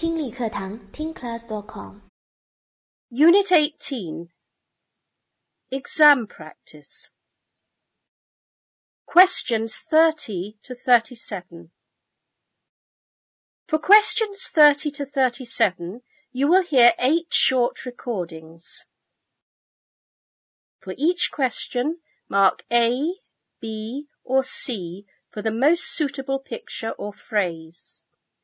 听力课堂 ThinkClass.com Unit 18 Exam Practice Questions 30 to 37 For questions 30 to 37, you will hear 8 short recordings. For each question, mark A, B, or C for the most suitable picture or phrase.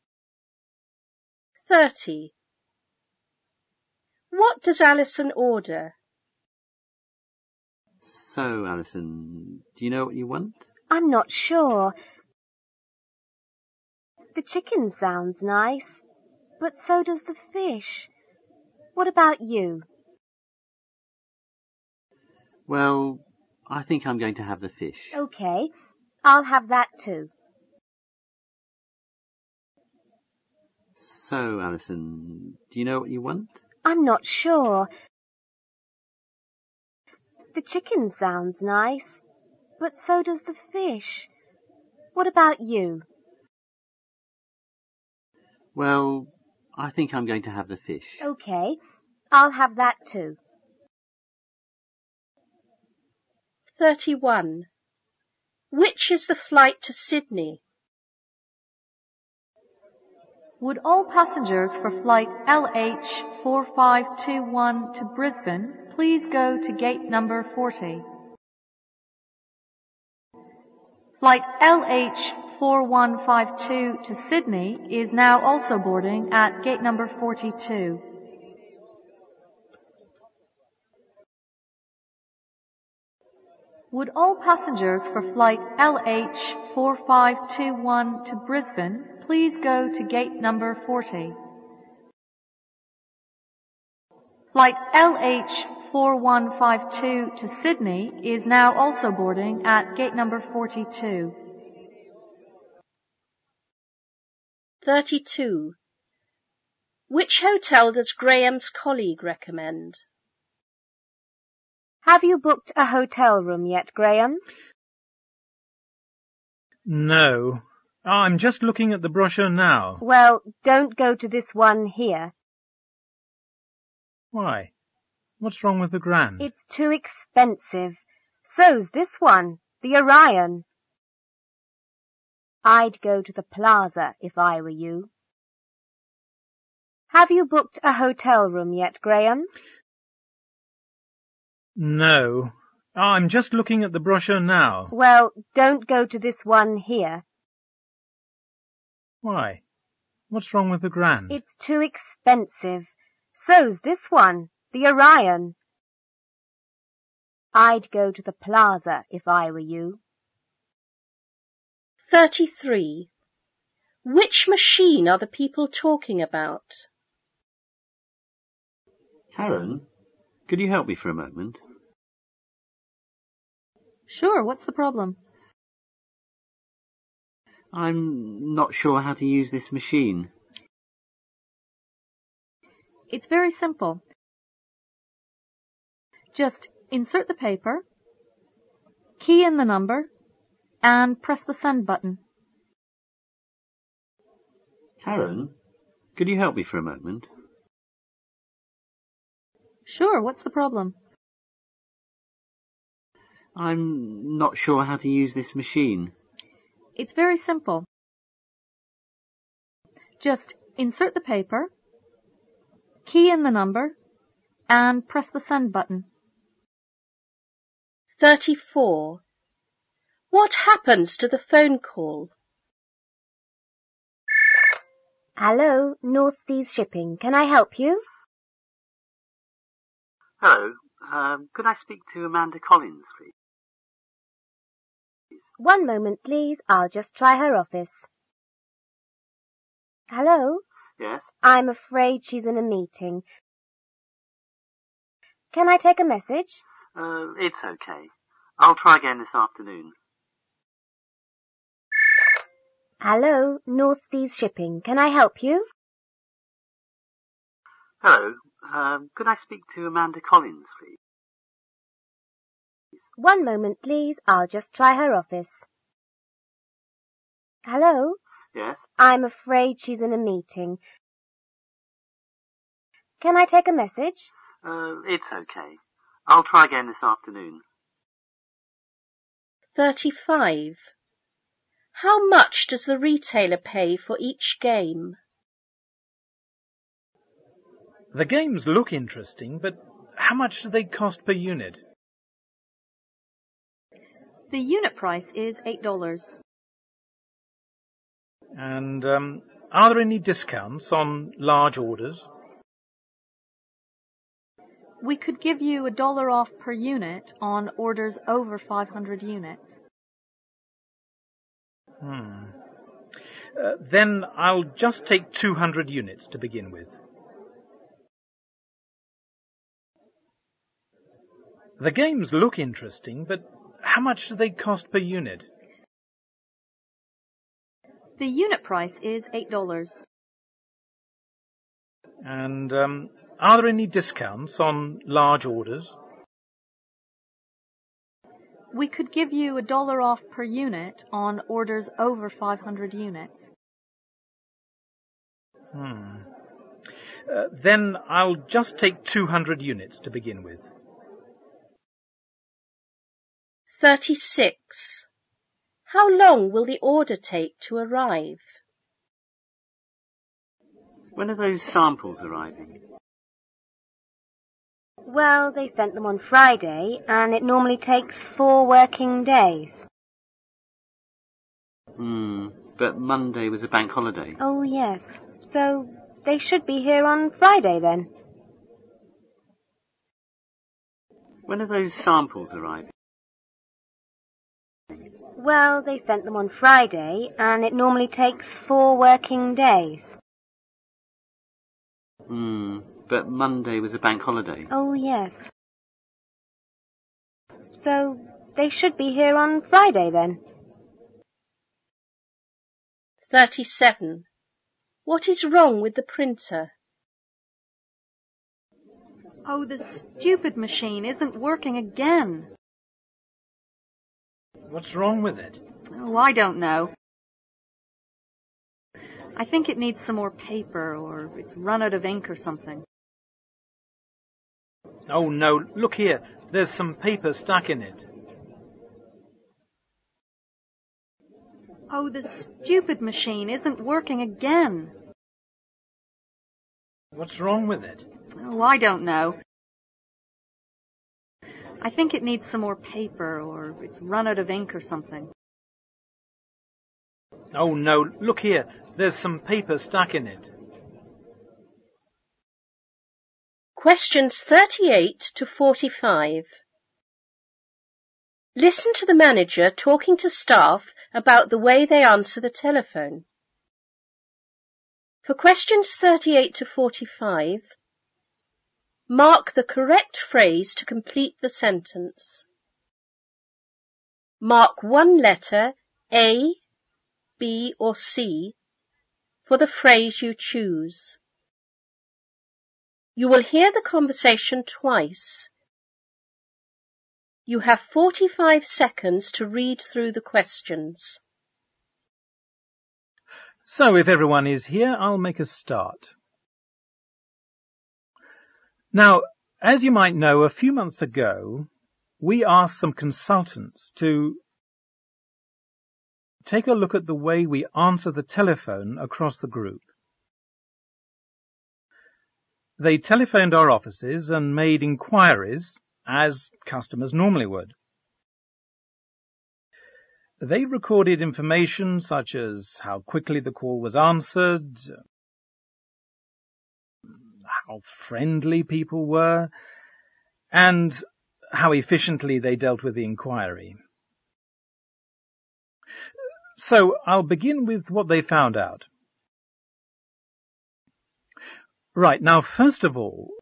30. What does Alison order? So, Alison, do you know what you want? I'm not sure. The chicken sounds nice, but so does the fish. What about you? Well, I think I'm going to have the fish. Okay, I'll have that too. So, Alison, do you know what you want? I'm not sure. The chicken sounds nice, but so does the fish. What about you? Well, I think I'm going to have the fish. Okay, I'll have that too. 31. Which is the flight to Sydney? Would all passengers for flight LH4521 to Brisbane please go to gate number 40? Flight LH4152 to Sydney is now also boarding at gate number 42. Would all passengers for flight LH4521 to Brisbane please go to gate number 40? Flight LH4152 to Sydney is now also boarding at gate number 42. 32. Which hotel does Graham's colleague recommend? Have you booked a hotel room yet, Graham? No. I'm just looking at the brochure now. Well, don't go to this one here. Why? What's wrong with the Grand? It's too expensive. So's this one, the Orion. I'd go to the Plaza if I were you. Have you booked a hotel room yet, Graham? No. I'm just looking at the brochure now. Well, don't go to this one here. Why? What's wrong with the Grand? It's too expensive. So's this one, the Orion. I'd go to the Plaza if I were you. 33. Which machine are the people talking about? Karen, could you help me for a moment? Sure, what's the problem? I'm not sure how to use this machine. It's very simple. Just insert the paper, key in the number, and press the send button. Karen, could you help me for a moment? Sure, what's the problem? I'm not sure how to use this machine. It's very simple. Just insert the paper, key in the number, and press the send button. 34. What happens to the phone call? Hello, North Seas Shipping. Can I help you? Hello, could I speak to Amanda Collins, please? One moment, please. I'll just try her office. Hello? Yes? I'm afraid she's in a meeting. Can I take a message? It's okay. I'll try again this afternoon. Hello, North Seas Shipping. Can I help you? Hello, could I speak to Amanda Collins, please? One moment, please. I'll just try her office. Hello? Yes? I'm afraid she's in a meeting. Can I take a message? It's okay. I'll try again this afternoon. 35. How much does the retailer pay for each game? The games look interesting, but how much do they cost per unit? The unit price is $8. And are there any discounts on large orders? We could give you $1 off per unit on orders over 500 units. Then I'll just take 200 units to begin with. The games look interesting, but how much do they cost per unit? The unit price is $8. And are there any discounts on large orders? We could give you $1 off per unit on orders over 500 units. Then I'll just take 200 units to begin with. 36. How long will the order take to arrive? When are those samples arriving? Well, they sent them on Friday, and it normally takes 4 working days. But Monday was a bank holiday. Oh, yes. So they should be here on Friday, then. When are those samples arriving? Well, they sent them on Friday, and it normally takes 4 working days. But Monday was a bank holiday. Oh, yes. So they should be here on Friday, then. 37. What is wrong with the printer? Oh, the stupid machine isn't working again. What's wrong with it? Oh, I don't know. I think it needs some more paper, or it's run out of ink or something. Oh no, look here, there's some paper stuck in it. Oh, the stupid machine isn't working again. What's wrong with it? Oh, I don't know. I think it needs some more paper, or it's run out of ink or something. Oh no, look here, there's some paper stuck in it. Questions 38 to 45. Listen to the manager talking to staff about the way they answer the telephone. For questions 38 to 45, mark the correct phrase to complete the sentence. Mark one letter, A, B or C, for the phrase you choose. You will hear the conversation twice. You have 45 seconds to read through the questions. So if everyone is here, I'll make a start. Now, as you might know, a few months ago, we asked some consultants to take a look at the way we answer the telephone across the group. They telephoned our offices and made inquiries, as customers normally would. They recorded information such as how quickly the call was answered, how friendly people were, and how efficiently they dealt with the inquiry. So I'll begin with what they found out. Right, now first of all,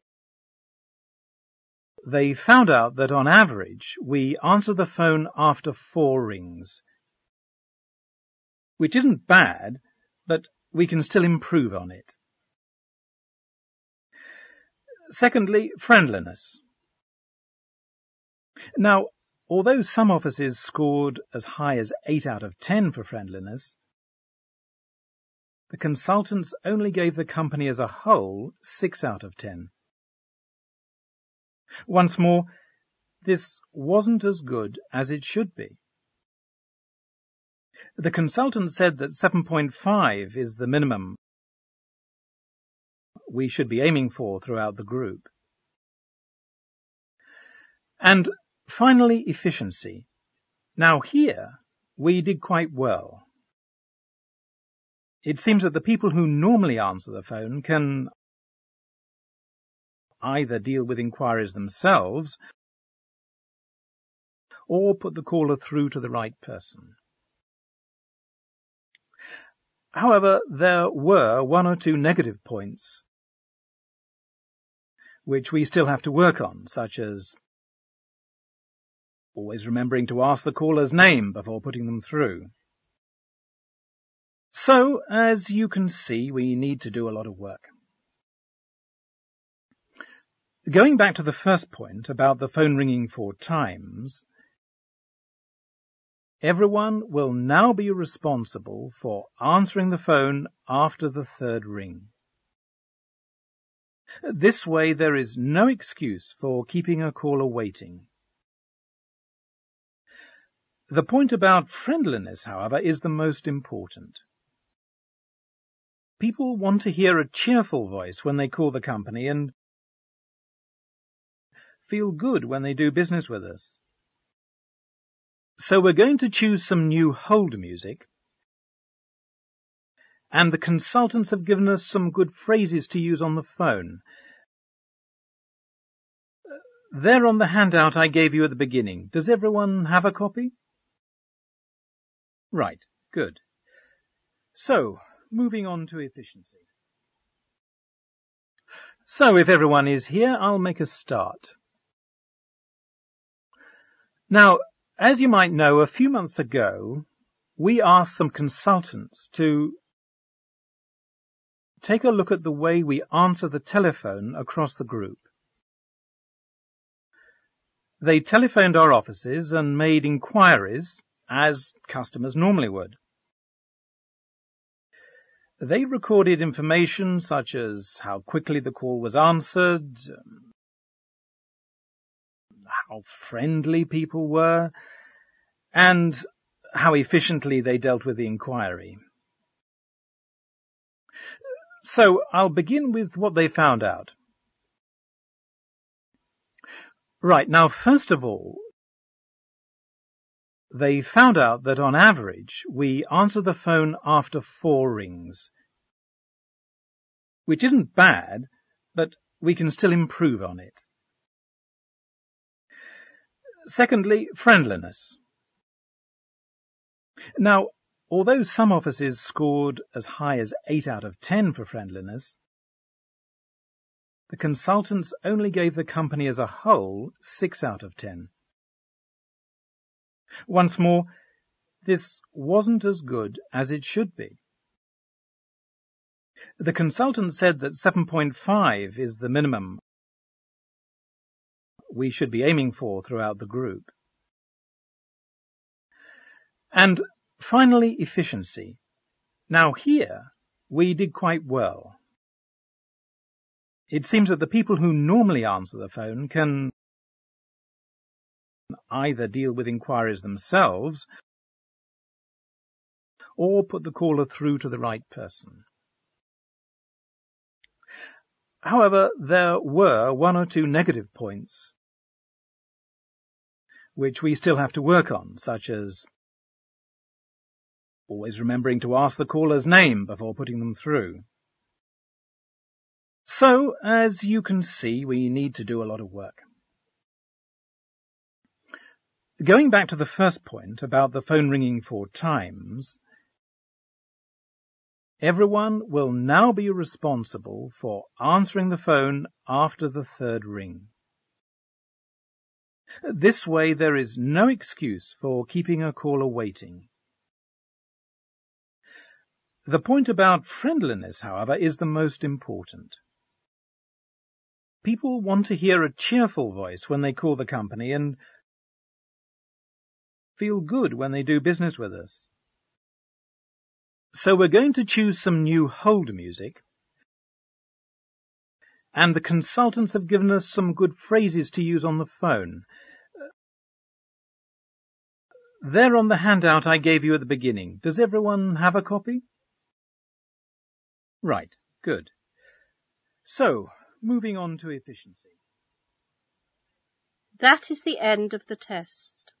they found out that on average we answer the phone after 4 rings, which isn't bad, but we can still improve on it. Secondly, friendliness. Now, although some offices scored as high as 8 out of 10 for friendliness, The consultants only gave the company as a whole 6 out of 10. Once more, this wasn't as good as it should be. The consultant said that 7.5 is the minimum we should be aiming for throughout the group. And finally, efficiency. Now here, we did quite well. It seems that the people who normally answer the phone can either deal with inquiries themselves or put the caller through to the right person. However, there were 1 or 2 negative points which we still have to work on, such as always remembering to ask the caller's name before putting them through. So, as you can see, we need to do a lot of work. Going back to the first point about the phone ringing 4 times, everyone will now be responsible for answering the phone after the 3rd ring. This way, there is no excuse for keeping a caller waiting. The point about friendliness, however, is the most important. People want to hear a cheerful voice when they call the company and feel good when they do business with us. So we're going to choose some new hold music, and the consultants have given us some good phrases to use on the phone. They're on the handout I gave you at the beginning. Does everyone have a copy? Right, good. So, moving on to efficiency. So, if everyone is here, I'll make a start. Now, as you might know, a few months ago, we asked some consultants to take a look at the way we answer the telephone across the group. They telephoned our offices and made inquiries, as customers normally would. They recorded information such as how quickly the call was answered, how friendly people were, and how efficiently they dealt with the inquiry. So I'll begin with what they found out. Right, now first of all, they found out that on average we answer the phone after 4 rings, which isn't bad, but we can still improve on it. Secondly, friendliness. Now, although some offices scored as high as 8 out of 10 for friendliness, the consultants only gave the company as a whole 6 out of 10. Once more, this wasn't as good as it should be. The consultant said that 7.5 is the minimum we should be aiming for throughout the group. And finally, efficiency. Now here, we did quite well. It seems that the people who normally answer the phone can either deal with inquiries themselves or put the caller through to the right person. However, there were 1 or 2 negative points which we still have to work on, such as always remembering to ask the caller's name before putting them through. So, as you can see, we need to do a lot of work. Going back to the first point about the phone ringing 4 times, everyone will now be responsible for answering the phone after the 3rd ring. This way, there is no excuse for keeping a caller waiting. The point about friendliness, however, is the most important. People want to hear a cheerful voice when they call the company and feel good when they do business with us. So we're going to choose some new hold music. And the consultants have given us some good phrases to use on the phone. They're on the handout I gave you at the beginning. Does everyone have a copy? Right, good. So, moving on to efficiency. That is the end of the test.